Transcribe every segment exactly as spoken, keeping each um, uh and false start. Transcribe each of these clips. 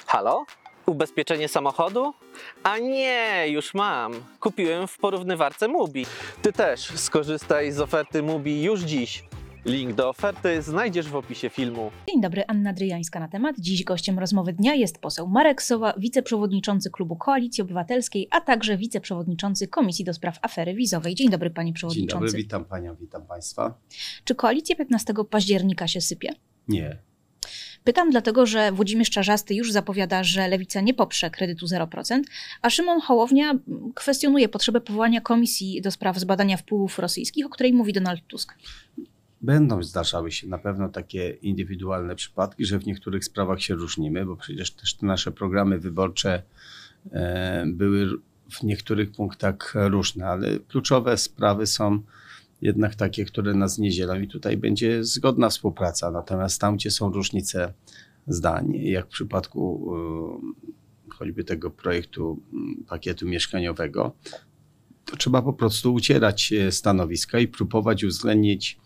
Halo? Ubezpieczenie samochodu? A nie, już mam. Kupiłem w porównywarce Mubi. Ty też skorzystaj z oferty Mubi już dziś. Link do oferty znajdziesz w opisie filmu. Dzień dobry, Anna Dryjańska na temat. Dziś gościem rozmowy dnia jest poseł Marek Sowa, wiceprzewodniczący klubu Koalicji Obywatelskiej, a także wiceprzewodniczący Komisji do Spraw Afery Wizowej. Dzień dobry, panie przewodniczący. Dzień dobry, witam panią, witam państwa. Czy koalicja piętnastego października się sypie? Nie. Pytam dlatego, że Włodzimierz Czarzasty już zapowiada, że Lewica nie poprze kredytu zero procent, a Szymon Hołownia kwestionuje potrzebę powołania komisji do spraw zbadania wpływów rosyjskich, o której mówi Donald Tusk. Będą zdarzały się na pewno takie indywidualne przypadki, że w niektórych sprawach się różnimy, bo przecież też te nasze programy wyborcze e, były w niektórych punktach różne, ale kluczowe sprawy są jednak takie, które nas nie dzielą i tutaj będzie zgodna współpraca. Natomiast tam, gdzie są różnice zdań, jak w przypadku e, choćby tego projektu pakietu mieszkaniowego, to trzeba po prostu ucierać stanowiska i próbować uwzględnić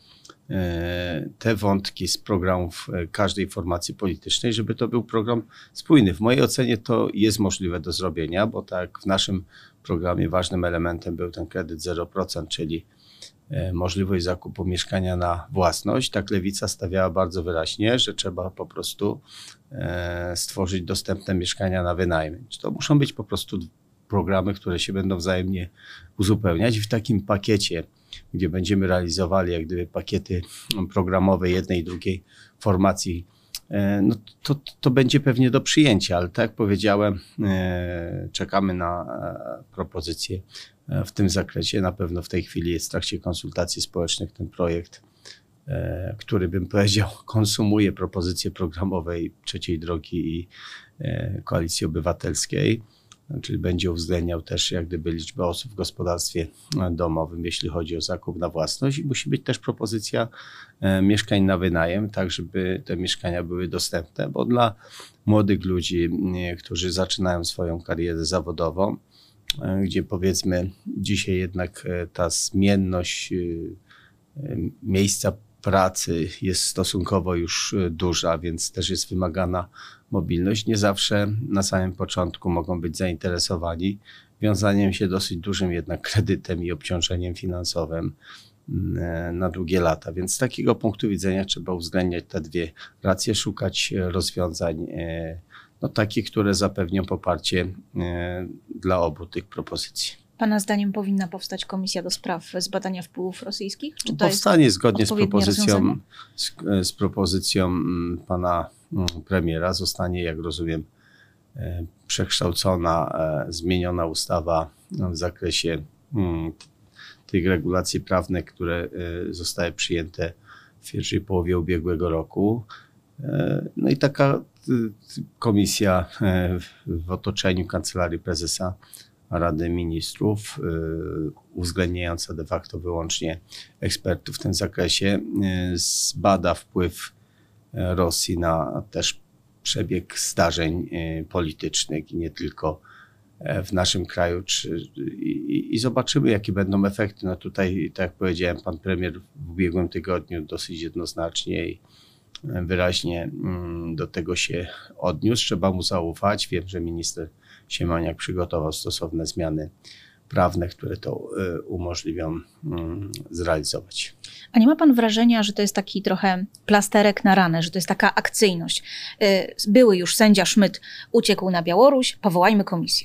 te wątki z programów każdej formacji politycznej, żeby to był program spójny. W mojej ocenie to jest możliwe do zrobienia, bo tak w naszym programie ważnym elementem był ten kredyt zero procent, czyli możliwość zakupu mieszkania na własność. Tak Lewica stawiała bardzo wyraźnie, że trzeba po prostu stworzyć dostępne mieszkania na wynajem. To muszą być po prostu programy, które się będą wzajemnie uzupełniać. W takim pakiecie, gdzie będziemy realizowali jak gdyby pakiety programowe jednej i drugiej formacji, no to, to będzie pewnie do przyjęcia, ale tak jak powiedziałem, czekamy na propozycje w tym zakresie. Na pewno w tej chwili jest w trakcie konsultacji społecznych ten projekt, który bym powiedział konsumuje propozycje programowej Trzeciej Drogi i Koalicji Obywatelskiej. Czyli będzie uwzględniał też jak gdyby liczbę osób w gospodarstwie domowym, jeśli chodzi o zakup na własność i musi być też propozycja mieszkań na wynajem, tak żeby te mieszkania były dostępne, bo dla młodych ludzi, którzy zaczynają swoją karierę zawodową, gdzie powiedzmy dzisiaj jednak ta zmienność miejsca pracy jest stosunkowo już duża, więc też jest wymagana mobilność. Nie zawsze na samym początku mogą być zainteresowani wiązaniem się dosyć dużym jednak kredytem i obciążeniem finansowym na długie lata. Więc z takiego punktu widzenia trzeba uwzględniać te dwie racje, szukać rozwiązań no, takich, które zapewnią poparcie dla obu tych propozycji. Pana zdaniem powinna powstać komisja do spraw zbadania wpływów rosyjskich? Czy to Powstanie jest zgodnie z propozycją, z, rozwiązanie? z propozycją pana premiera. Zostanie, jak rozumiem, przekształcona, zmieniona ustawa w zakresie tych regulacji prawnych, które zostały przyjęte w pierwszej połowie ubiegłego roku. No i taka komisja w otoczeniu Kancelarii Prezesa Rady Ministrów, uwzględniająca de facto wyłącznie ekspertów w tym zakresie, zbada wpływ Rosji na też przebieg zdarzeń politycznych i nie tylko w naszym kraju. Czy, i, I zobaczymy, jakie będą efekty. No tutaj, tak jak powiedziałem, pan premier w ubiegłym tygodniu dosyć jednoznacznie i wyraźnie do tego się odniósł. Trzeba mu zaufać. Wiem, że minister Siemoniak przygotował stosowne zmiany prawne, które to umożliwią zrealizować. A nie ma pan wrażenia, że to jest taki trochę plasterek na ranę, że to jest taka akcyjność? Były już sędzia Szmyt uciekł na Białoruś, powołajmy komisję.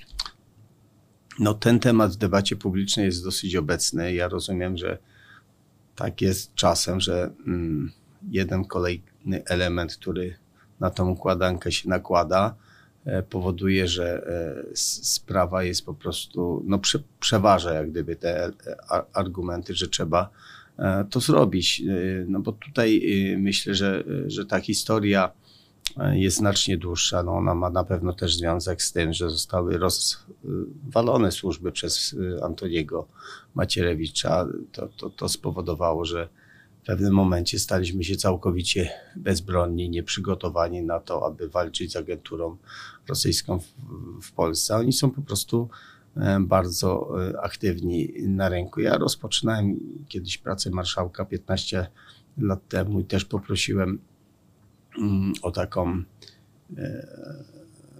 No ten temat w debacie publicznej jest dosyć obecny. Ja rozumiem, że tak jest czasem, że jeden kolejny element, który na tą układankę się nakłada, powoduje, że sprawa jest po prostu, no prze, przeważa jak gdyby te argumenty, że trzeba to zrobić. No bo tutaj myślę, że, że ta historia jest znacznie dłuższa. No ona ma na pewno też związek z tym, że zostały rozwalone służby przez Antoniego Macierewicza. To, to, to spowodowało, że w pewnym momencie staliśmy się całkowicie bezbronni, nieprzygotowani na to, aby walczyć z agenturą rosyjską w, w Polsce. Oni są po prostu bardzo aktywni na rynku. Ja rozpoczynałem kiedyś pracę marszałka piętnaście lat temu i też poprosiłem o taką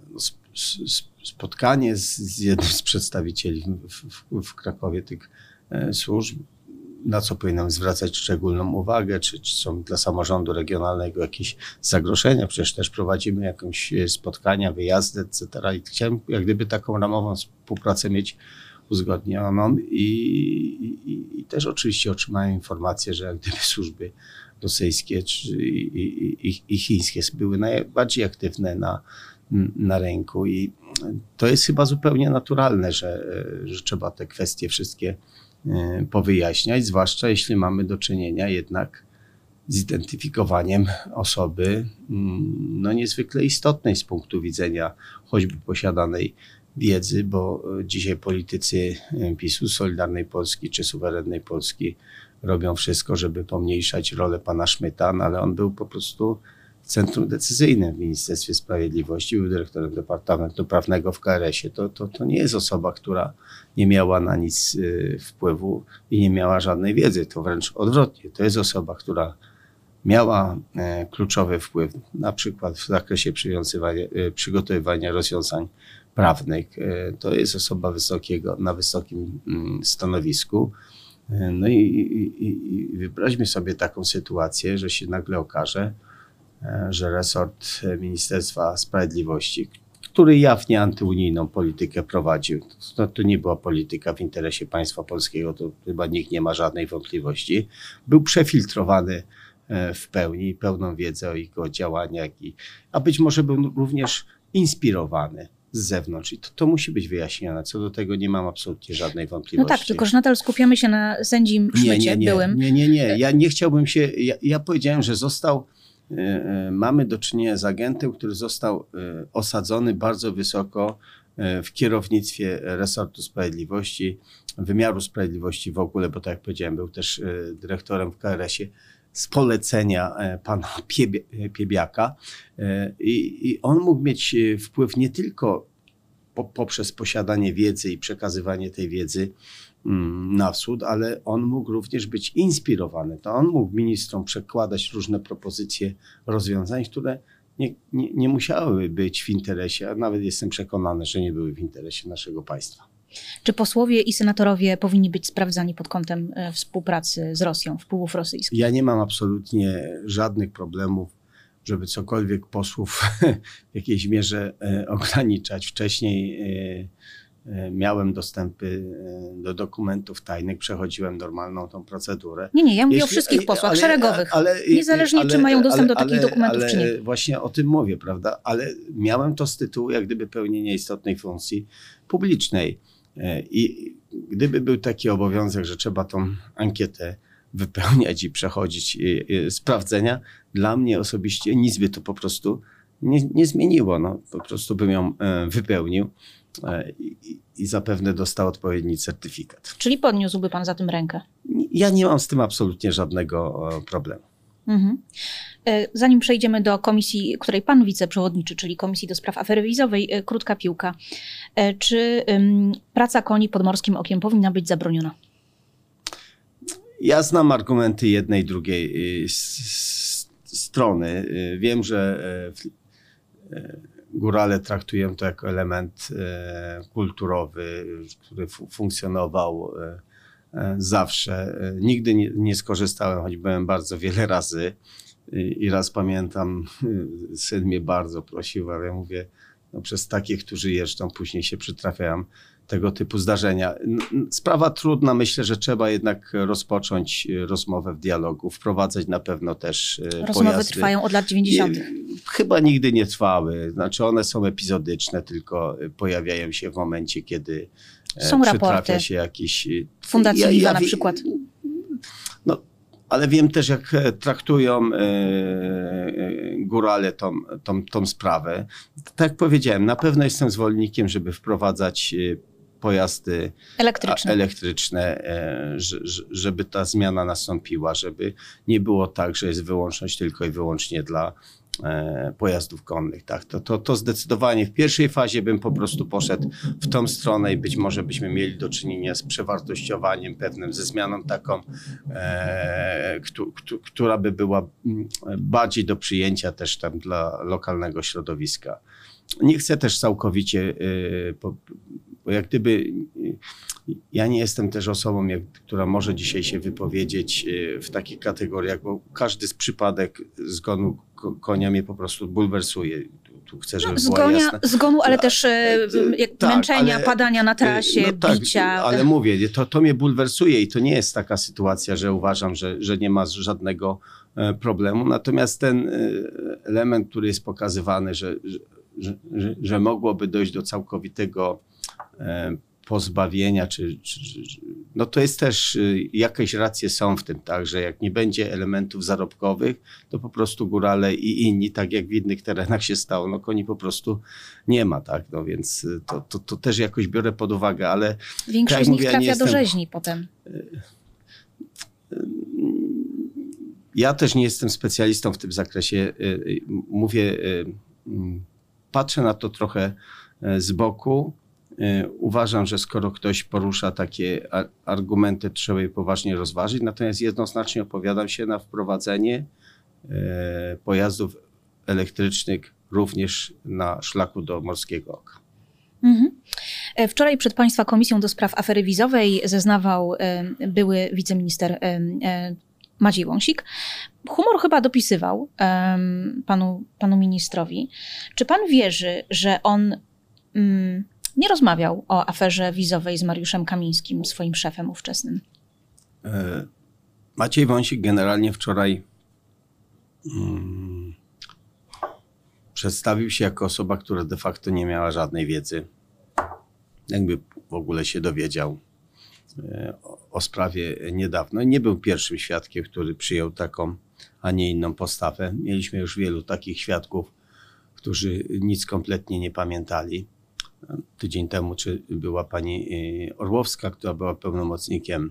spotkanie z, z jednym z przedstawicieli w, w, w Krakowie tych służb, na co powinienem zwracać szczególną uwagę, czy, czy są dla samorządu regionalnego jakieś zagrożenia, przecież też prowadzimy jakieś spotkania, wyjazdy, et cetera. I chciałem jak gdyby taką ramową współpracę mieć uzgodnioną i, i, i też oczywiście otrzymałem informację, że jak gdyby służby rosyjskie czy, i, i, i chińskie były najbardziej aktywne na, na rynku i to jest chyba zupełnie naturalne, że, że trzeba te kwestie wszystkie powyjaśniać, zwłaszcza jeśli mamy do czynienia jednak z identyfikowaniem osoby no niezwykle istotnej z punktu widzenia choćby posiadanej wiedzy, bo dzisiaj politycy PiSu, Solidarnej Polski czy Suwerennej Polski robią wszystko, żeby pomniejszać rolę pana Szmyta, no ale on był po prostu w centrum decyzyjnym w Ministerstwie Sprawiedliwości, był dyrektorem Departamentu Prawnego w K R S ie. To, to, to nie jest osoba, która nie miała na nic wpływu i nie miała żadnej wiedzy. To wręcz odwrotnie. To jest osoba, która miała kluczowy wpływ, na przykład w zakresie przygotowywania rozwiązań prawnych. To jest osoba wysokiego, na wysokim stanowisku. No i, i, i wyobraźmy sobie taką sytuację, że się nagle okaże, że resort Ministerstwa Sprawiedliwości, który jawnie antyunijną politykę prowadził, to, to nie była polityka w interesie państwa polskiego, to chyba nikt nie ma żadnej wątpliwości, był przefiltrowany w pełni, pełną wiedzę o jego działaniach, i, a być może był również inspirowany z zewnątrz i to, to musi być wyjaśnione. Co do tego nie mam absolutnie żadnej wątpliwości. No tak, tylko że nadal skupiamy się na sędzim Szmycie, nie, nie, nie, byłym. Nie, nie, nie. Ja nie chciałbym się... Ja, ja powiedziałem, że został... Mamy do czynienia z agentem, który został osadzony bardzo wysoko w kierownictwie resortu sprawiedliwości, wymiaru sprawiedliwości w ogóle, bo tak jak powiedziałem, był też dyrektorem w K R S ie z polecenia pana Piebiaka i, i on mógł mieć wpływ nie tylko po, poprzez posiadanie wiedzy i przekazywanie tej wiedzy na wschód, ale on mógł również być inspirowany. To on mógł ministrom przekładać różne propozycje rozwiązań, które nie, nie, nie musiały być w interesie, a nawet jestem przekonany, że nie były w interesie naszego państwa. Czy posłowie i senatorowie powinni być sprawdzani pod kątem współpracy z Rosją, wpływów rosyjskich? Ja nie mam absolutnie żadnych problemów, żeby cokolwiek posłów w jakiejś mierze ograniczać. Wcześniej miałem dostępy do dokumentów tajnych, przechodziłem normalną tą procedurę. Nie, nie, ja mówię Jeśli, o wszystkich posłach, ale, szeregowych. Ale, niezależnie ale, czy mają dostęp ale, do takich ale, dokumentów, ale czy nie. Właśnie o tym mówię, prawda? Ale miałem to z tytułu jak gdyby pełnienia istotnej funkcji publicznej. I gdyby był taki obowiązek, że trzeba tą ankietę wypełniać i przechodzić i, i sprawdzenia, dla mnie osobiście nic by to po prostu nie, nie zmieniło. No, po prostu bym ją wypełnił i, i zapewne dostał odpowiedni certyfikat. Czyli podniósłby pan za tym rękę? Ja nie mam z tym absolutnie żadnego problemu. Mhm. Zanim przejdziemy do komisji, której pan wiceprzewodniczy, czyli Komisji do Spraw Afery Wizowej, krótka piłka. Czy um, praca koni pod morskim okiem powinna być zabroniona? Ja znam argumenty jednej i drugiej strony. Wiem, że górale traktują to jako element kulturowy, który funkcjonował zawsze. Nigdy nie, nie skorzystałem, choć byłem bardzo wiele razy i raz pamiętam, syn mnie bardzo prosił, ale ja mówię, no przez takich, którzy jeżdżą, później się przytrafiają tego typu zdarzenia. Sprawa trudna, myślę, że trzeba jednak rozpocząć rozmowę w dialogu, wprowadzać na pewno też Rozmowy pojazdy. Trwają od lat dziewięćdziesiątych. Chyba nigdy nie trwały, znaczy one są epizodyczne, tylko pojawiają się w momencie, kiedy są raporty się jakiś... Fundacji ja, Viva ja, na przykład. No, ale wiem też, jak traktują e, górale tą, tą, tą sprawę. Tak jak powiedziałem, na pewno jestem zwolennikiem, żeby wprowadzać pojazdy elektryczne, elektryczne e, żeby ta zmiana nastąpiła, żeby nie było tak, że jest wyłączność tylko i wyłącznie dla e, pojazdów konnych. Tak? To, to, to zdecydowanie w pierwszej fazie bym po prostu poszedł w tą stronę i być może byśmy mieli do czynienia z przewartościowaniem pewnym, ze zmianą taką, e, któ, któ, która by była bardziej do przyjęcia też tam dla lokalnego środowiska nie chcę też całkowicie, bo jak gdyby ja nie jestem też osobą, jak, która może dzisiaj się wypowiedzieć w takich kategoriach, bo każdy z przypadek zgonu konia mnie po prostu bulwersuje. Tu chcę, żeby no, była zgonia, jasna. Zgonu, ale też jak tak, męczenia, ale, padania na trasie, no tak, bicia. Ale mówię, to, to mnie bulwersuje i to nie jest taka sytuacja, że uważam, że, że nie ma żadnego problemu. Natomiast ten element, który jest pokazywany, że, że, że, że mogłoby dojść do całkowitego pozbawienia, czy, czy, no to jest też, jakieś racje są w tym, tak, że jak nie będzie elementów zarobkowych, to po prostu górale i inni, tak jak w innych terenach się stało, no koni po prostu nie ma, tak, no więc to, to, to też jakoś biorę pod uwagę, ale... Większość tak z nich mówię, trafia ja do jestem, rzeźni potem. Ja też nie jestem specjalistą w tym zakresie, mówię, patrzę na to trochę z boku. Uważam, że skoro ktoś porusza takie argumenty, trzeba je poważnie rozważyć. Natomiast jednoznacznie opowiadam się na wprowadzenie pojazdów elektrycznych również na szlaku do Morskiego Oka. Mhm. Wczoraj przed Państwa Komisją do Spraw Afery Wizowej zeznawał były wiceminister Maciej Wąsik. Humor chyba dopisywał panu, panu ministrowi. Czy pan wierzy, że on... Mm, nie rozmawiał o aferze wizowej z Mariuszem Kamińskim, swoim szefem ówczesnym? Maciej Wąsik generalnie wczoraj hmm, przedstawił się jako osoba, która de facto nie miała żadnej wiedzy. Jakby w ogóle się dowiedział o, o sprawie niedawno. Nie był pierwszym świadkiem, który przyjął taką, a nie inną postawę. Mieliśmy już wielu takich świadków, którzy nic kompletnie nie pamiętali. Tydzień temu czy była pani Orłowska, która była pełnomocnikiem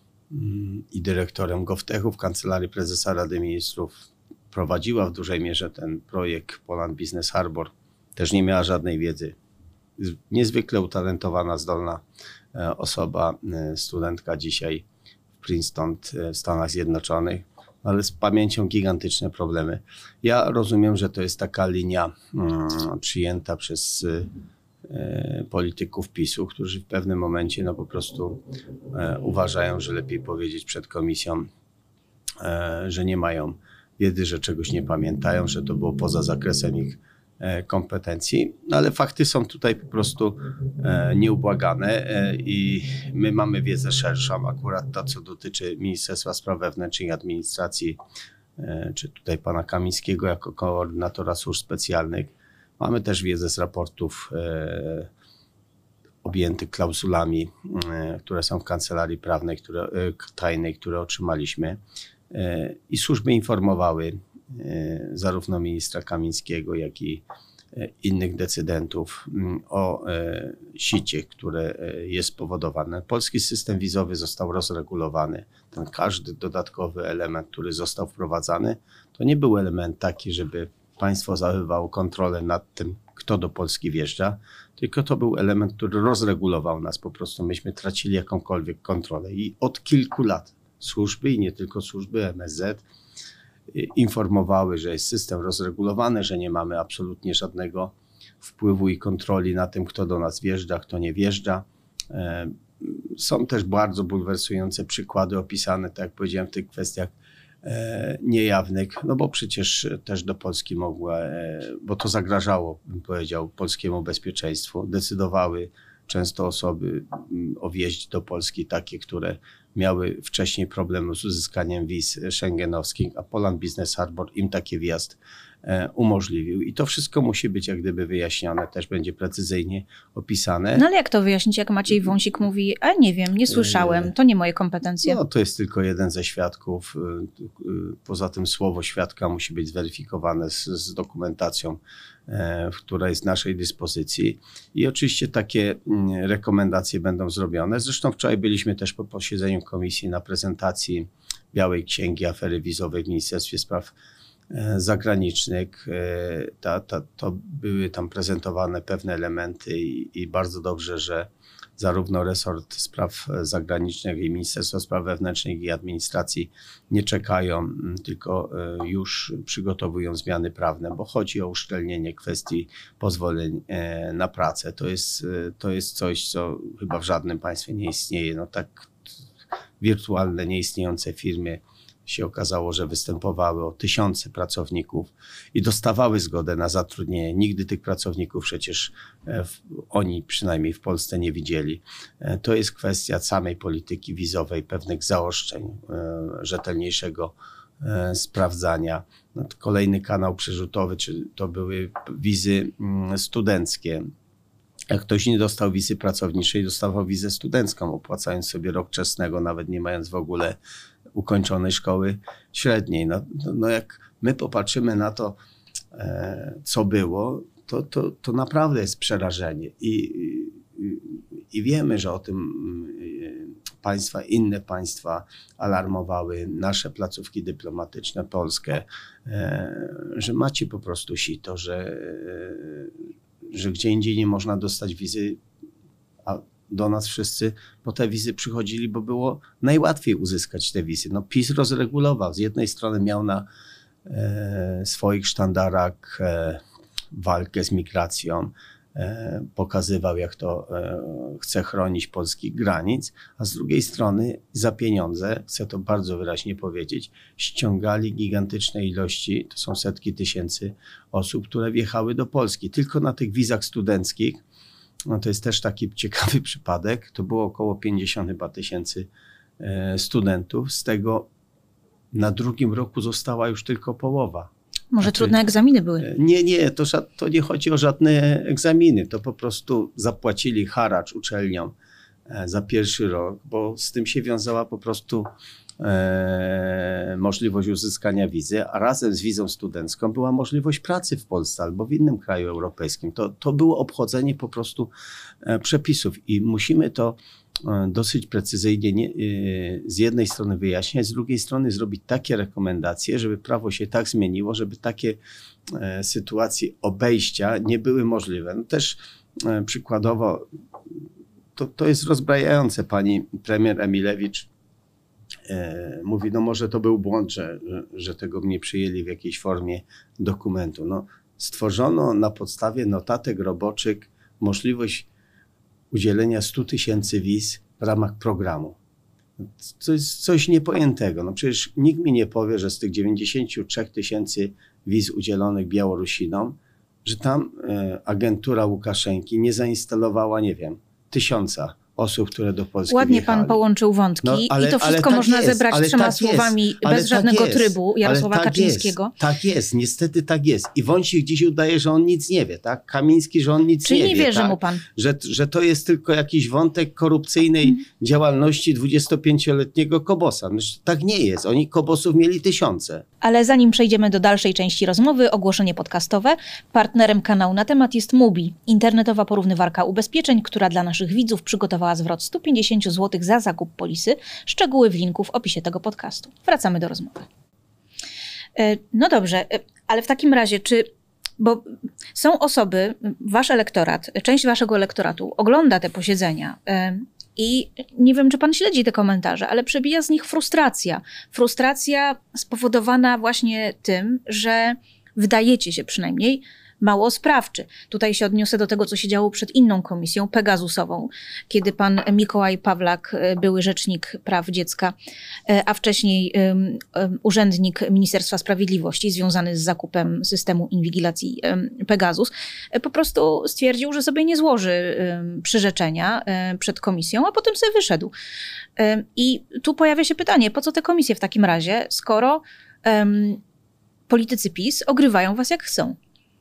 i dyrektorem GovTechu w Kancelarii Prezesa Rady Ministrów. Prowadziła w dużej mierze ten projekt Poland Business Harbor. Też nie miała żadnej wiedzy. Niezwykle utalentowana, zdolna osoba, studentka dzisiaj w Princeton w Stanach Zjednoczonych, ale z pamięcią gigantyczne problemy. Ja rozumiem, że to jest taka linia hmm, przyjęta przez polityków PiSu, którzy w pewnym momencie no po prostu e, uważają, że lepiej powiedzieć przed komisją, e, że nie mają wiedzy, że czegoś nie pamiętają, że to było poza zakresem ich e, kompetencji, no, ale fakty są tutaj po prostu e, nieubłagane e, i my mamy wiedzę szerszą, akurat to, co dotyczy Ministerstwa Spraw Wewnętrznych i Administracji, e, czy tutaj pana Kamińskiego jako koordynatora służb specjalnych. Mamy też wiedzę z raportów e, objętych klauzulami, e, które są w kancelarii prawnej, które, e, tajnej, które otrzymaliśmy. E, I służby informowały e, zarówno ministra Kamińskiego, jak i e, innych decydentów m, o e, sicie, które e, jest spowodowane. Polski system wizowy został rozregulowany. Ten każdy dodatkowy element, który został wprowadzany, to nie był element taki, żeby państwo zachowywało kontrolę nad tym, kto do Polski wjeżdża, tylko to był element, który rozregulował nas po prostu. Myśmy tracili jakąkolwiek kontrolę i od kilku lat służby i nie tylko służby, M S Z informowały, że jest system rozregulowany, że nie mamy absolutnie żadnego wpływu i kontroli na tym, kto do nas wjeżdża, kto nie wjeżdża. Są też bardzo bulwersujące przykłady opisane, tak jak powiedziałem, w tych kwestiach niejawnych, no bo przecież też do Polski mogła, bo to zagrażało, bym powiedział, polskiemu bezpieczeństwu. Decydowały często osoby o wjeździe do Polski takie, które miały wcześniej problemy z uzyskaniem wiz schengenowskich, a Poland Business Harbor im taki wjazd umożliwił. I to wszystko musi być jak gdyby wyjaśnione, też będzie precyzyjnie opisane. No ale jak to wyjaśnić, jak Maciej Wąsik mówi, a nie wiem, nie słyszałem, to nie moje kompetencje. No to jest tylko jeden ze świadków. Poza tym słowo świadka musi być zweryfikowane z, z dokumentacją, która jest w naszej dyspozycji. I oczywiście takie rekomendacje będą zrobione. Zresztą wczoraj byliśmy też po posiedzeniu komisji na prezentacji Białej Księgi Afery Wizowej w Ministerstwie Spraw zagranicznych. Ta, ta, to były tam prezentowane pewne elementy i, i bardzo dobrze, że zarówno resort spraw zagranicznych i Ministerstwo Spraw Wewnętrznych i Administracji nie czekają, tylko już przygotowują zmiany prawne, bo chodzi o uszczelnienie kwestii pozwoleń na pracę. To jest, to jest coś, co chyba w żadnym państwie nie istnieje. No tak wirtualne, nieistniejące firmy się okazało, że występowały o tysiące pracowników i dostawały zgodę na zatrudnienie. Nigdy tych pracowników przecież w, oni przynajmniej w Polsce nie widzieli. To jest kwestia samej polityki wizowej, pewnych zaostrzeń, e, rzetelniejszego e, sprawdzania. No, kolejny kanał przerzutowy, czy to były wizy mm, studenckie. Jak ktoś nie dostał wizy pracowniczej, dostawał wizę studencką, opłacając sobie rok czesnego, nawet nie mając w ogóle ukończonej szkoły średniej. No, no jak my popatrzymy na to, e, co było, to, to, to naprawdę jest przerażenie. I, i, I wiemy, że o tym państwa, inne państwa alarmowały, nasze placówki dyplomatyczne, Polskę, e, że macie po prostu sito, że, e, że gdzie indziej nie można dostać wizy, a do nas wszyscy po te wizy przychodzili, bo było najłatwiej uzyskać te wizy. No PiS rozregulował. Z jednej strony miał na e, swoich sztandarach e, walkę z migracją, e, pokazywał, jak to e, chce chronić polskich granic, a z drugiej strony za pieniądze, chcę to bardzo wyraźnie powiedzieć, ściągali gigantyczne ilości, to są setki tysięcy osób, które wjechały do Polski. Tylko na tych wizach studenckich, no to jest też taki ciekawy przypadek, to było około pięćdziesiąt chyba tysięcy studentów, z tego na drugim roku została już tylko połowa. Może znaczy, trudne egzaminy były? Nie, nie, to, to nie chodzi o żadne egzaminy, to po prostu zapłacili haracz uczelniom za pierwszy rok, bo z tym się wiązała po prostu e, możliwość uzyskania wizy, a razem z wizą studencką była możliwość pracy w Polsce albo w innym kraju europejskim. To, to było obchodzenie po prostu e, przepisów i musimy to e, dosyć precyzyjnie nie, e, z jednej strony wyjaśniać, z drugiej strony zrobić takie rekomendacje, żeby prawo się tak zmieniło, żeby takie e, sytuacje obejścia nie były możliwe. No też e, przykładowo To, to jest rozbrajające. Pani premier Emilewicz e, mówi, no może to był błąd, że, że tego nie przyjęli w jakiejś formie dokumentu. No, stworzono na podstawie notatek roboczych możliwość udzielenia stu tysięcy wiz w ramach programu. To jest coś niepojętego. No przecież nikt mi nie powie, że z tych dziewięćdziesięciu trzech tysięcy wiz udzielonych Białorusinom, że tam e, agentura Łukaszenki nie zainstalowała, nie wiem, tysiąca osób, które do Polski Ładnie wjechali. Pan połączył wątki no, ale, i to wszystko tak można jest, zebrać trzema tak słowami jest, bez tak żadnego jest, trybu Jarosława tak Kaczyńskiego. Jest, tak jest, niestety tak jest. I Wąsik dziś udaje, że on nic nie wie, tak? Kamiński, że on nic Czyli nie, nie wie. wierzy tak? mu Pan? Że, że to jest tylko jakiś wątek korupcyjnej hmm. działalności dwudziestopięcioletniego Kobosa. No, tak nie jest. Oni Kobosów mieli tysiące. Ale zanim przejdziemy do dalszej części rozmowy, ogłoszenie podcastowe. Partnerem kanału na temat jest Mubi, internetowa porównywarka ubezpieczeń, która dla naszych widzów przygotowała zwrot stu pięćdziesięciu złotych za zakup polisy. Szczegóły w linku w opisie tego podcastu. Wracamy do rozmowy. No dobrze, ale w takim razie, czy... Bo są osoby, wasz elektorat, część waszego elektoratu ogląda te posiedzenia i nie wiem, czy pan śledzi te komentarze, ale przebija z nich frustracja. Frustracja spowodowana właśnie tym, że wydajecie się przynajmniej mało sprawczy. Tutaj się odniosę do tego, co się działo przed inną komisją, Pegasusową, kiedy pan Mikołaj Pawlak, były rzecznik praw dziecka, a wcześniej um, um, urzędnik Ministerstwa Sprawiedliwości związany z zakupem systemu inwigilacji um, Pegasus, po prostu stwierdził, że sobie nie złoży um, przyrzeczenia um, przed komisją, a potem sobie wyszedł. Um, I tu pojawia się pytanie, po co te komisje w takim razie, skoro um, politycy PiS ogrywają was jak chcą?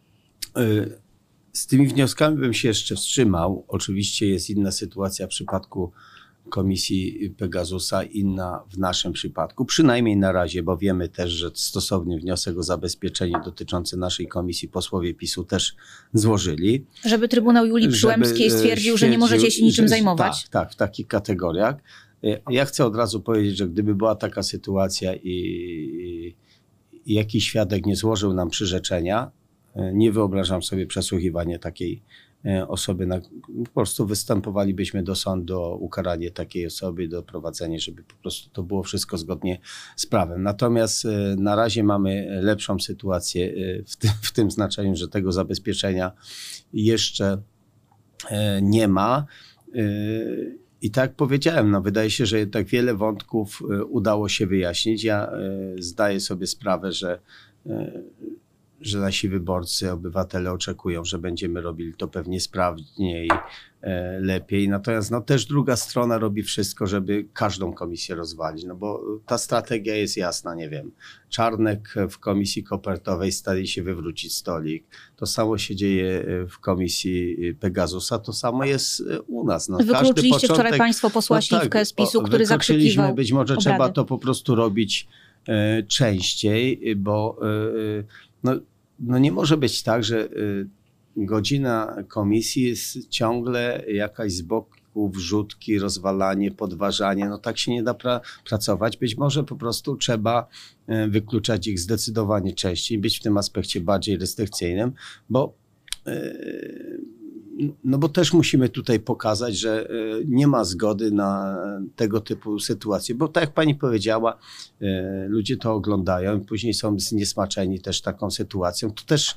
Z tymi wnioskami bym się jeszcze wstrzymał. Oczywiście jest inna sytuacja w przypadku komisji Pegasusa, inna w naszym przypadku. Przynajmniej na razie, bo wiemy też, że stosowny wniosek o zabezpieczenie dotyczący naszej komisji posłowie PiSu też złożyli. Żeby Trybunał Julii Przyłębskiej stwierdził, że nie możecie się niczym że, zajmować. Tak, tak, w takich kategoriach. Ja chcę od razu powiedzieć, że gdyby była taka sytuacja i... jakiś świadek nie złożył nam przyrzeczenia, nie wyobrażam sobie przesłuchiwania takiej osoby. Na, po prostu występowalibyśmy do sądu o ukaranie takiej osoby i doprowadzenie, żeby po prostu to było wszystko zgodnie z prawem. Natomiast na razie mamy lepszą sytuację w tym, w tym znaczeniu, że tego zabezpieczenia jeszcze nie ma. I tak jak powiedziałem, no wydaje się, że tak wiele wątków udało się wyjaśnić. Ja zdaję sobie sprawę, że że nasi wyborcy, obywatele oczekują, że będziemy robili to pewnie sprawniej, e, lepiej. Natomiast no, też druga strona robi wszystko, żeby każdą komisję rozwalić, no bo ta strategia jest jasna, nie wiem. Czarnek w komisji kopertowej stali się wywrócić stolik. To samo się dzieje w komisji Pegasusa, to samo jest u nas. No, Wykluczyliście początek, wczoraj państwo posła no Śliwkę tak, z PiSu, który zakrzykiwał Być może obrady. Trzeba to po prostu robić e, częściej, bo e, no, no nie może być tak, że y, godzina komisji jest ciągle jakaś z boku wrzutki, rozwalanie, podważanie. No tak się nie da pra- pracować. Być może po prostu trzeba y, wykluczać ich zdecydowanie częściej, być w tym aspekcie bardziej restrykcyjnym, bo y, no bo też musimy tutaj pokazać, że nie ma zgody na tego typu sytuacje, bo tak jak pani powiedziała, ludzie to oglądają i później są zniesmaczeni też taką sytuacją. To też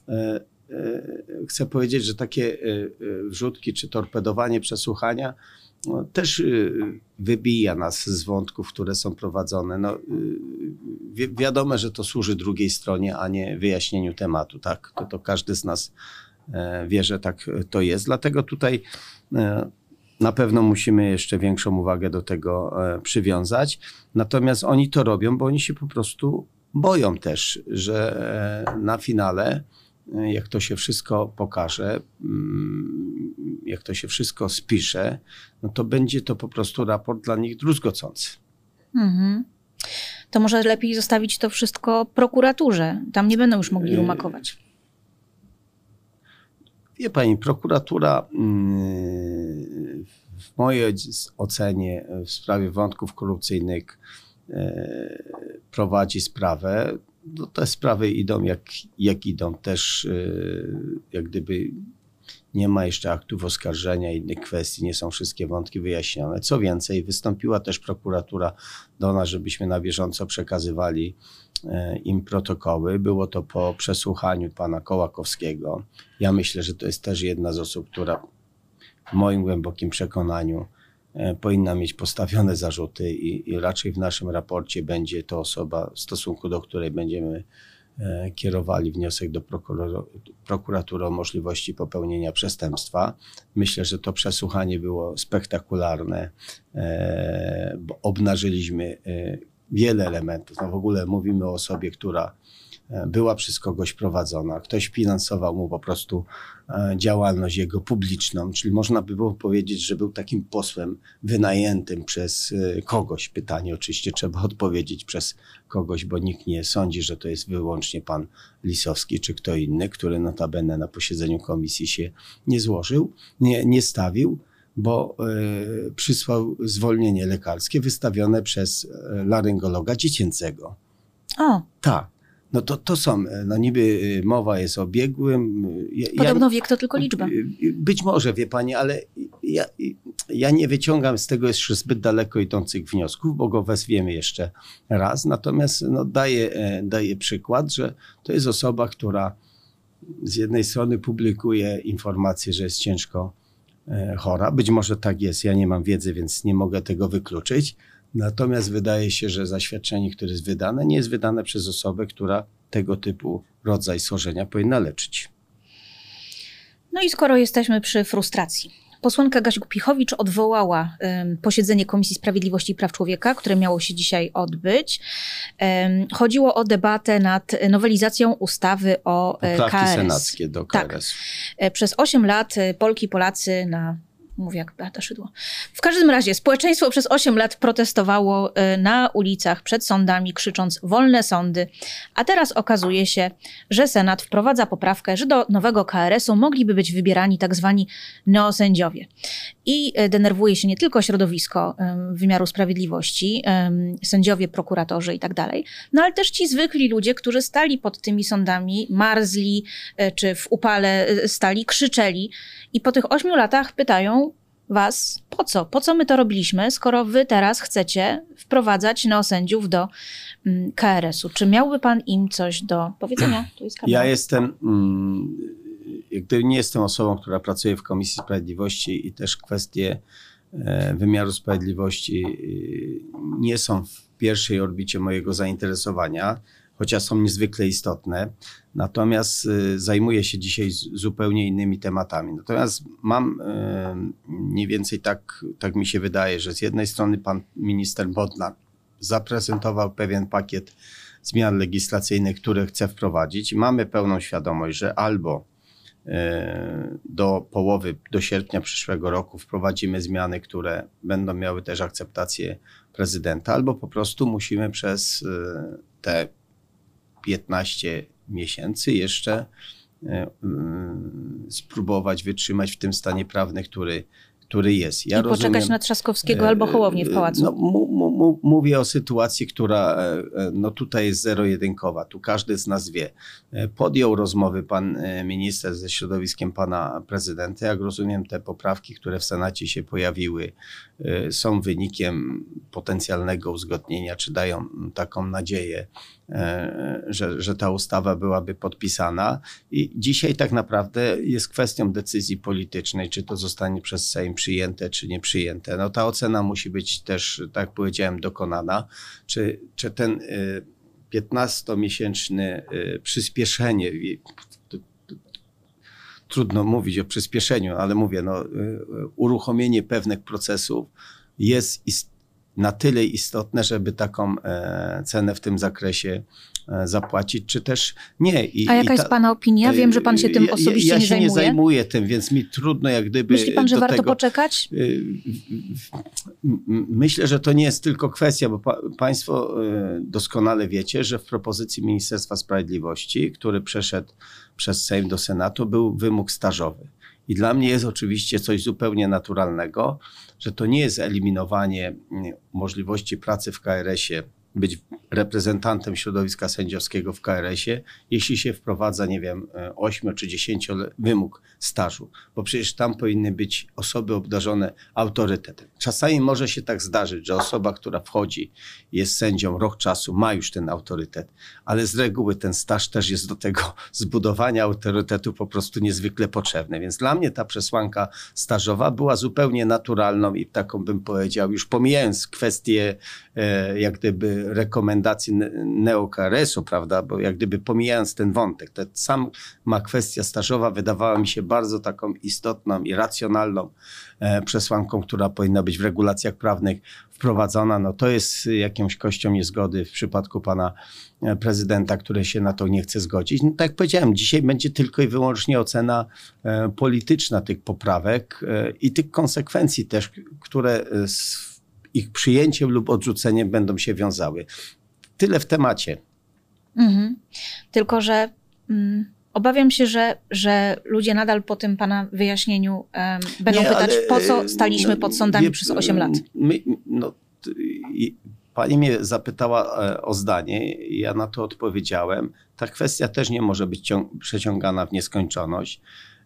chcę powiedzieć, że takie wrzutki czy torpedowanie przesłuchania no, też wybija nas z wątków, które są prowadzone. No, wi- wiadomo, że to służy drugiej stronie, a nie wyjaśnieniu tematu. Tak? To, to każdy z nas wie, że tak to jest. Dlatego tutaj na pewno musimy jeszcze większą uwagę do tego przywiązać. Natomiast oni to robią, bo oni się po prostu boją też, że na finale, jak to się wszystko pokaże, jak to się wszystko spisze, no to będzie to po prostu raport dla nich druzgocący. Mhm. To może lepiej zostawić to wszystko prokuraturze. Tam nie będą już mogli rumakować. Wie pani, prokuratura w mojej ocenie w sprawie wątków korupcyjnych prowadzi sprawę. No te sprawy idą jak, jak idą. Też jak gdyby nie ma jeszcze aktów oskarżenia i innych kwestii, nie są wszystkie wątki wyjaśnione. Co więcej, wystąpiła też prokuratura do nas, żebyśmy na bieżąco przekazywali im protokoły. Było to po przesłuchaniu pana Kołakowskiego. Ja myślę, że to jest też jedna z osób, która w moim głębokim przekonaniu powinna mieć postawione zarzuty i, i raczej w naszym raporcie będzie to osoba, w stosunku do której będziemy kierowali wniosek do prokuratury o możliwości popełnienia przestępstwa. Myślę, że to przesłuchanie było spektakularne, bo obnażyliśmy wiele elementów. No w ogóle mówimy o osobie, która była przez kogoś prowadzona. Ktoś finansował mu po prostu działalność jego publiczną, czyli można by było powiedzieć, że był takim posłem wynajętym przez kogoś. Pytanie oczywiście trzeba odpowiedzieć przez kogoś, bo nikt nie sądzi, że to jest wyłącznie pan Lisowski czy kto inny, który notabene na posiedzeniu komisji się nie złożył, nie, nie stawił, bo y, przysłał zwolnienie lekarskie wystawione przez laryngologa dziecięcego. O. Tak. No to, to są, no niby mowa jest o biegłym. Ja, Podobno ja, wiek to tylko liczba. Być może, wie pani, ale ja, ja nie wyciągam z tego jeszcze zbyt daleko idących wniosków, bo go wezwiemy jeszcze raz. Natomiast no, daję, daję przykład, że to jest osoba, która z jednej strony publikuje informacje, że jest ciężko chora. Być może tak jest, ja nie mam wiedzy, więc nie mogę tego wykluczyć. Natomiast wydaje się, że zaświadczenie, które jest wydane, nie jest wydane przez osobę, która tego typu rodzaj schorzenia powinna leczyć. No i skoro jesteśmy przy frustracji. Posłanka Gasiuk-Pihowicz odwołała um, posiedzenie Komisji Sprawiedliwości i Praw Człowieka, które miało się dzisiaj odbyć. Um, chodziło o debatę nad nowelizacją ustawy o Poprawki K R S. senackie do K R S. Tak. Przez osiem lat Polki i Polacy na... Mówię jak Beata Szydło. W każdym razie społeczeństwo przez osiem lat protestowało na ulicach, przed sądami, krzycząc wolne sądy, a teraz okazuje się, że Senat wprowadza poprawkę, że do nowego K R S u mogliby być wybierani tak zwani neosędziowie. I denerwuje się nie tylko środowisko wymiaru sprawiedliwości, sędziowie, prokuratorzy i tak dalej, no ale też ci zwykli ludzie, którzy stali pod tymi sądami, marzli czy w upale stali, krzyczeli i po tych ośmiu latach pytają was, po co? Po co my to robiliśmy, skoro wy teraz chcecie wprowadzać neosędziów do K R S u? Czy miałby pan im coś do powiedzenia? Tu jest ja jestem... Mm... Gdy nie jestem osobą, która pracuje w Komisji Sprawiedliwości i też kwestie wymiaru sprawiedliwości nie są w pierwszej orbicie mojego zainteresowania, chociaż są niezwykle istotne. Natomiast zajmuję się dzisiaj zupełnie innymi tematami. Natomiast mam mniej więcej tak, tak mi się wydaje, że z jednej strony pan minister Bodnar zaprezentował pewien pakiet zmian legislacyjnych, które chce wprowadzić. Mamy pełną świadomość, że albo do połowy, do sierpnia przyszłego roku wprowadzimy zmiany, które będą miały też akceptację prezydenta, albo po prostu musimy przez te piętnaście miesięcy jeszcze spróbować wytrzymać w tym stanie prawnym, który, który jest. Ja I poczekać rozumiem, na Trzaskowskiego albo Hołownię w pałacu. No, mu, mu, mówię o sytuacji, która no, tutaj jest zero-jedynkowa. Tu każdy z nas wie. Podjął rozmowy pan minister ze środowiskiem pana prezydenta. Jak rozumiem, te poprawki, które w Senacie się pojawiły, są wynikiem potencjalnego uzgodnienia, czy dają taką nadzieję, że, że ta ustawa byłaby podpisana. I dzisiaj tak naprawdę jest kwestią decyzji politycznej, czy to zostanie przez Sejm przyjęte, czy nie przyjęte. No ta ocena musi być też, tak jak powiedziałem, dokonana. Czy, czy ten piętnastomiesięczny przyspieszenie, trudno mówić o przyspieszeniu, ale mówię, no, uruchomienie pewnych procesów jest istotne, na tyle istotne, żeby taką e, cenę w tym zakresie e, zapłacić, czy też nie. I, A jaka i ta, jest pana opinia? Wiem, że pan się tym osobiście ja, ja nie zajmuje. Ja się nie zajmuję tym, więc mi trudno jak gdyby Myśli pan, że do warto tego, poczekać? Myślę, że to nie jest tylko kwestia, bo pa, państwo doskonale wiecie, że w propozycji Ministerstwa Sprawiedliwości, który przeszedł przez Sejm do Senatu, był wymóg stażowy. I dla mnie jest oczywiście coś zupełnie naturalnego, że to nie jest eliminowanie możliwości pracy w K R S ie, być reprezentantem środowiska sędziowskiego w K R S ie, jeśli się wprowadza, nie wiem, ośmiu czy dziesięciu wymóg stażu, bo przecież tam powinny być osoby obdarzone autorytetem. Czasami może się tak zdarzyć, że osoba, która wchodzi, jest sędzią rok czasu, ma już ten autorytet, ale z reguły ten staż też jest do tego zbudowania autorytetu po prostu niezwykle potrzebny. Więc dla mnie ta przesłanka stażowa była zupełnie naturalną i taką bym powiedział, już pomijając kwestię e, jak gdyby rekomendacji neo-K R S u, prawda, bo jak gdyby pomijając ten wątek, to sama kwestia stażowa wydawała mi się bardzo taką istotną i racjonalną e, przesłanką, która powinna być w regulacjach prawnych wprowadzona. No to jest jakąś kością niezgody w przypadku pana prezydenta, który się na to nie chce zgodzić. No tak jak powiedziałem, dzisiaj będzie tylko i wyłącznie ocena e, polityczna tych poprawek e, i tych konsekwencji też, które z ich przyjęciem lub odrzuceniem będą się wiązały. Tyle w temacie. Mhm. Tylko, że mm, obawiam się, że, że ludzie nadal po tym pana wyjaśnieniu um, będą nie, pytać, ale, po co staliśmy no, pod sądami wie, przez osiem lat. My, no, pani mnie zapytała o zdanie, ja na to odpowiedziałem. Ta kwestia też nie może być ciąg- przeciągana w nieskończoność.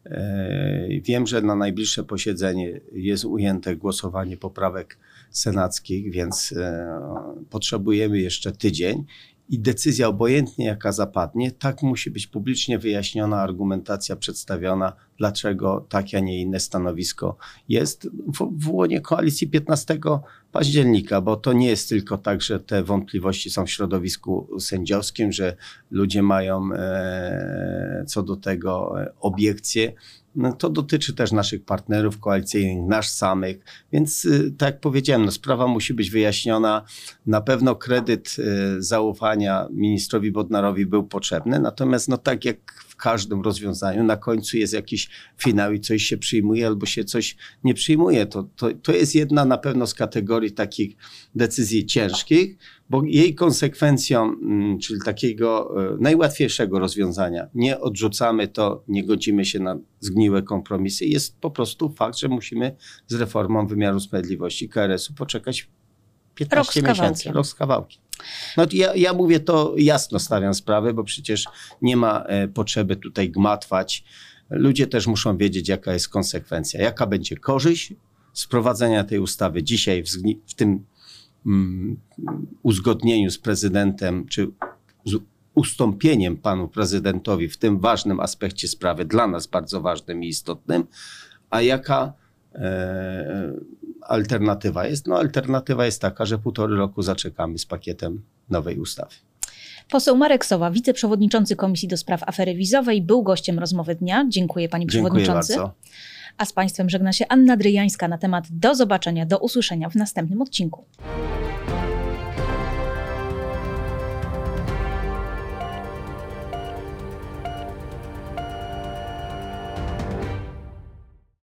Wiem, że na najbliższe posiedzenie jest ujęte głosowanie poprawek senackich, więc potrzebujemy jeszcze tydzień i decyzja obojętnie jaka zapadnie, tak musi być publicznie wyjaśniona, argumentacja przedstawiona, dlaczego takie, a nie inne stanowisko jest w, w łonie koalicji piętnastego października, bo to nie jest tylko tak, że te wątpliwości są w środowisku sędziowskim, że ludzie mają e, co do tego e, obiekcje. No, to dotyczy też naszych partnerów koalicyjnych, nas samych, więc y, tak jak powiedziałem, no, sprawa musi być wyjaśniona. Na pewno kredyt y, zaufania ministrowi Bodnarowi był potrzebny, natomiast no, tak jak w każdym rozwiązaniu na końcu jest jakiś finał i coś się przyjmuje albo się coś nie przyjmuje. To, to, to jest jedna na pewno z kategorii takich decyzji ciężkich, bo jej konsekwencją, czyli takiego najłatwiejszego rozwiązania, nie odrzucamy to, nie godzimy się na zgniłe kompromisy, jest po prostu fakt, że musimy z reformą wymiaru sprawiedliwości K R S u poczekać piętnaście miesięcy, rok z kawałkiem. No ja, ja mówię to jasno, stawiam sprawę, bo przecież nie ma e, potrzeby tutaj gmatwać. Ludzie też muszą wiedzieć, jaka jest konsekwencja, jaka będzie korzyść z wprowadzenia tej ustawy dzisiaj w, zgni- w tym mm, uzgodnieniu z prezydentem, czy z ustąpieniem panu prezydentowi w tym ważnym aspekcie sprawy, dla nas bardzo ważnym i istotnym, a jaka e, alternatywa jest? No alternatywa jest taka, że półtory roku zaczekamy z pakietem nowej ustawy. Poseł Marek Sowa, wiceprzewodniczący Komisji do Spraw Afery Wizowej, był gościem rozmowy dnia. Dziękuję panie przewodniczący. Dziękuję bardzo. A z państwem żegna się Anna Dryjańska na temat do zobaczenia, do usłyszenia w następnym odcinku.